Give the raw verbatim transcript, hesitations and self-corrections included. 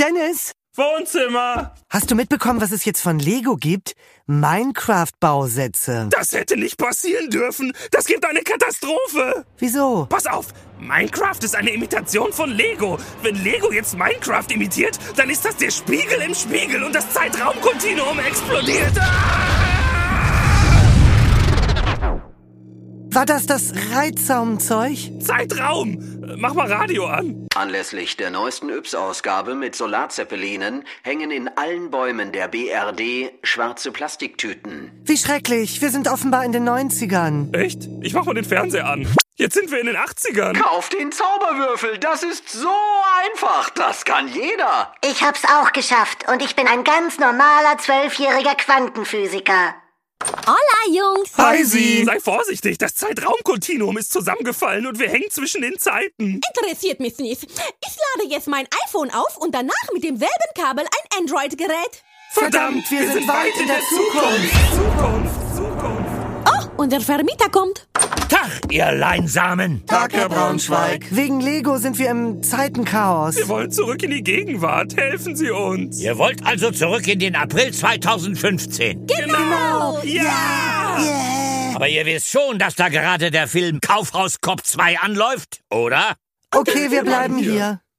Dennis! Wohnzimmer! Hast du mitbekommen, was es jetzt von Lego gibt? Minecraft-Bausätze. Das hätte nicht passieren dürfen. Das gibt eine Katastrophe. Wieso? Pass auf, Minecraft ist eine Imitation von Lego. Wenn Lego jetzt Minecraft imitiert, dann ist das der Spiegel im Spiegel und das Zeitraumkontinuum explodiert. Ah! War das das Reizsaumzeug? Zeitraum! Mach mal Radio an. Anlässlich der neuesten Yps-Ausgabe mit Solarzeppelinen hängen in allen Bäumen der B R D schwarze Plastiktüten. Wie schrecklich, wir sind offenbar in den neunzigern. Echt? Ich mach mal den Fernseher an. Jetzt sind wir in den achtzigern. Kauf den Zauberwürfel, das ist so einfach, das kann jeder. Ich hab's auch geschafft und ich bin ein ganz normaler zwölfjähriger Quantenphysiker. Hola, Jungs! Hi, Sie! Sei vorsichtig, das Zeitraumkontinuum ist zusammengefallen und wir hängen zwischen den Zeiten. Interessiert mich nicht. Ich lade jetzt mein iPhone auf und danach mit demselben Kabel ein Android-Gerät. Verdammt, wir, wir sind, sind weit in der Zukunft. Zukunft, Zukunft. Oh, und der Vermieter kommt. Tag, ihr Leinsamen. Tag, Herr Braunschweig. Wegen Lego sind wir im Zeitenchaos. Wir wollen zurück in die Gegenwart. Helfen Sie uns. Ihr wollt also zurück in den April zweitausendfünfzehn. Genau. Ja. Yeah. Aber ihr wisst schon, dass da gerade der Film Kaufhaus Cop zwei anläuft, oder? Okay, wir bleiben hier.